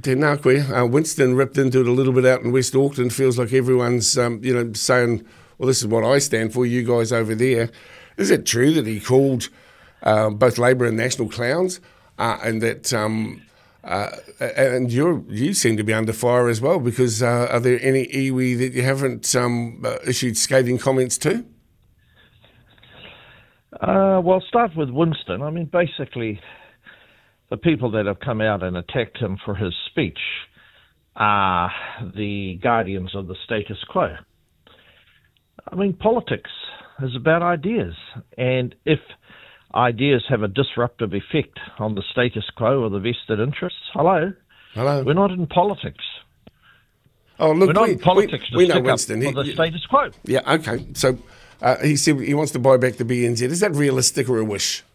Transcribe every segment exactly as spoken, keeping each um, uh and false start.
Te Ngākoe, uh, Winston ripped into it a little bit out in West Auckland. Feels like everyone's, um, you know, saying, well, this is what I stand for, you guys over there. Is it true that he called uh, both Labour and National clowns, uh, and that um, uh, and you you seem to be under fire as well, because uh, are there any iwi that you haven't um, uh, issued scathing comments to? Uh, well, start with Winston. I mean, basically, the people that have come out and attacked him for his speech are the guardians of the status quo. I mean, politics is about ideas, and if ideas have a disruptive effect on the status quo or the vested interests, hello, hello, we're not in politics. Oh, look, we're not we, in politics we, we to know stick Winston. up for he, the status quo. Yeah, okay. So uh, he said he wants to buy back the B N Z. Is that realistic or a wish?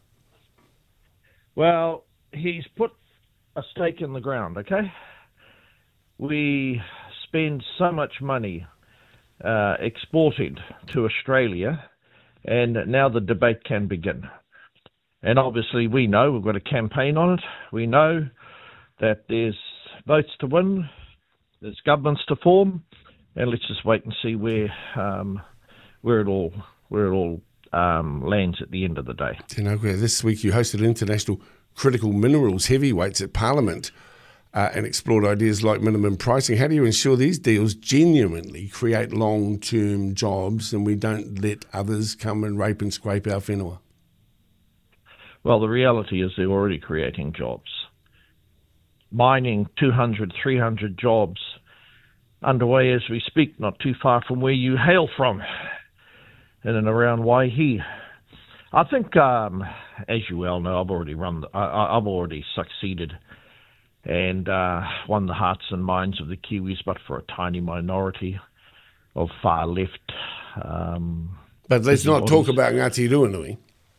Well, he's put a stake in the ground, okay? We spend so much money uh, exported to Australia, and now the debate can begin. And obviously we know, we've got a campaign on it, we know that there's votes to win, there's governments to form, and let's just wait and see where um, where it all where it all um, lands at the end of the day. Te Ngākoe, this week you hosted International Critical Minerals Heavyweights at Parliament uh, and explored ideas like minimum pricing. How do you ensure these deals genuinely create long-term jobs and we don't let others come and rape and scrape our whenua? Well, the reality is they're already creating jobs. Mining two hundred, three hundred jobs underway as we speak, not too far from where you hail from, in and around Waihi. I think, um, as you well know, I've already run. The, I, I've already succeeded and uh, won the hearts and minds of the Kiwis, but for a tiny minority of far left. Um, but let's not bodies. talk about Ngāti Ruanui.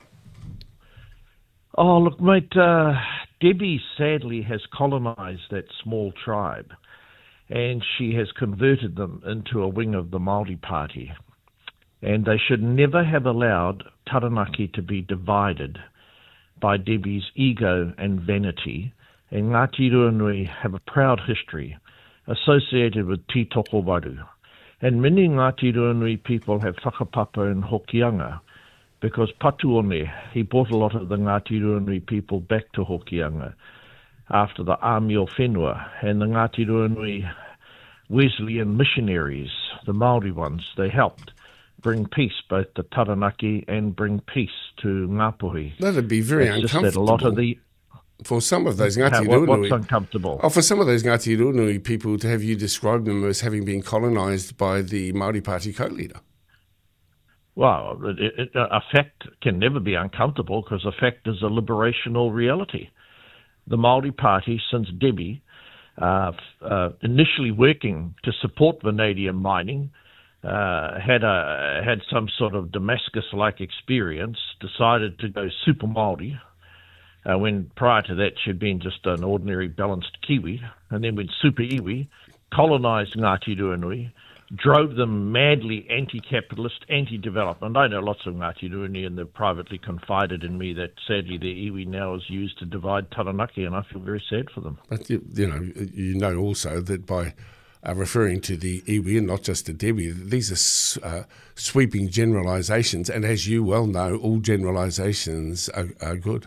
Oh, look, mate. Uh, Debbie sadly has colonised that small tribe, and she has converted them into a wing of the Māori Party. And they should never have allowed Taranaki to be divided by Debbie's ego and vanity. And Ngāti Ruanui have a proud history associated with Te Toko Waru. And many Ngāti Ruanui people have whakapapa in Hokianga, because Patuone, he brought a lot of the Ngāti Ruanui people back to Hokianga after the Āmio Whenua, and the Ngāti Ruanui Wesleyan missionaries, the Māori ones, they helped bring peace both to Taranaki and bring peace to Ngāpuhi. That'd be very it's uncomfortable. Just that a lot of the, for some of those Ngāti how, Ruanui... What's uncomfortable? Oh, for some of those Ngāti Ruanui people to have you describe them as having been colonised by the Māori Party co-leader. Well, it, it, a fact can never be uncomfortable because a fact is a liberational reality. The Māori Party, since Debbie, uh, uh, initially working to support vanadium mining, uh, had a had some sort of Damascus-like experience, decided to go super Māori, uh, when prior to that she'd been just an ordinary balanced Kiwi, and then went super iwi, colonised Ngāti Ruanui, drove them madly anti-capitalist, anti-development. I know lots of Ngāti Ruanui, and they've privately confided in me that sadly their iwi now is used to divide Taranaki, and I feel very sad for them. But you, you know, you know also that by uh, referring to the iwi and not just to Debbie, these are uh, sweeping generalisations, and as you well know, all generalisations are, are good.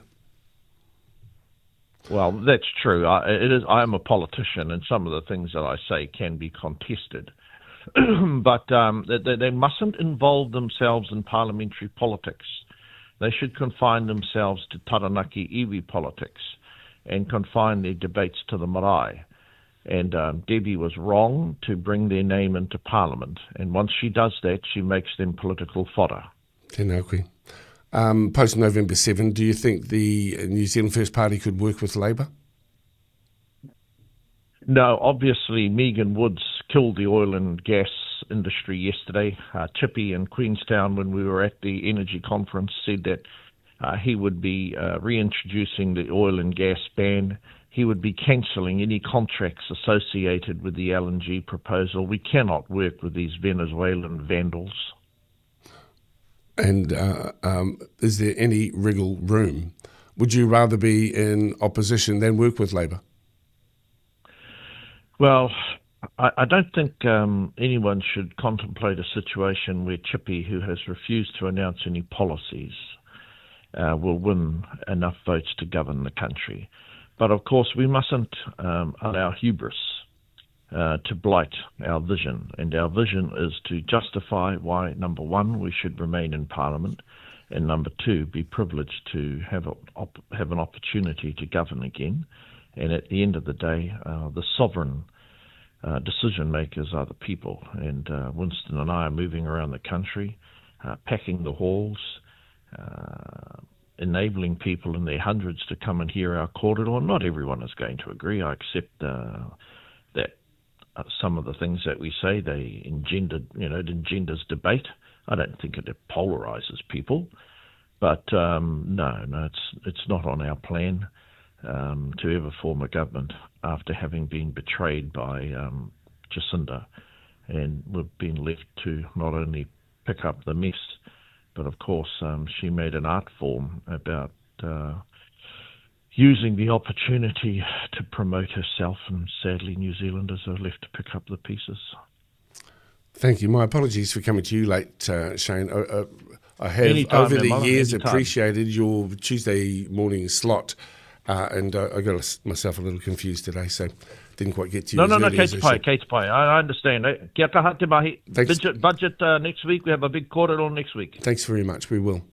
Well, that's true. I, it is. I am a politician, and some of the things that I say can be contested. But um, they, they mustn't involve themselves in parliamentary politics. They should confine themselves to Taranaki iwi politics and confine their debates to the marae. And um, Debbie was wrong to bring their name into Parliament. And once she does that, she makes them political fodder. Te Ngākoe. Um, post-November seventh, do you think the New Zealand First Party could work with Labour? No, obviously Megan Woods killed the oil and gas industry yesterday. Uh, Chippy in Queenstown, when we were at the energy conference, said that uh, he would be uh, reintroducing the oil and gas ban. He would be cancelling any contracts associated with the L N G proposal. We cannot work with these Venezuelan vandals. And uh, um, is there any wriggle room? Would you rather be in opposition than work with Labour? Well, I, I don't think um, anyone should contemplate a situation where Chippy, who has refused to announce any policies, uh, will win enough votes to govern the country. But of course, we mustn't um, allow hubris uh, to blight our vision. And our vision is to justify why, number one, we should remain in Parliament, and number two, be privileged to have, a, op- have an opportunity to govern again. And at the end of the day, uh, the sovereign uh, decision makers are the people. And uh, Winston and I are moving around the country, uh, packing the halls, uh, enabling people in their hundreds to come and hear our corridor. Not everyone is going to agree. I accept uh, that uh, some of the things that we say, they engendered, you know, it engenders debate. I don't think it polarizes people. But um, no, no, it's it's not on our plan um, to ever form a government after having been betrayed by um, Jacinda, and we've been left to not only pick up the mess, but of course um, she made an art form about uh, using the opportunity to promote herself, and sadly New Zealanders are left to pick up the pieces. Thank you. My apologies for coming to you late, uh, Shane. Uh, uh, I have, Anytime, over the Mama, years, anytime. appreciated your Tuesday morning slot, uh, and uh, I got myself a little confused today, so didn't quite get to you. No, as no, no, early Kate's as I Pai, should. Kate's Pai. I I understand. eh? Kia kaha te mahi. Thanks. Budget, budget uh, next week. We have a big corridor next week. Thanks very much. We will.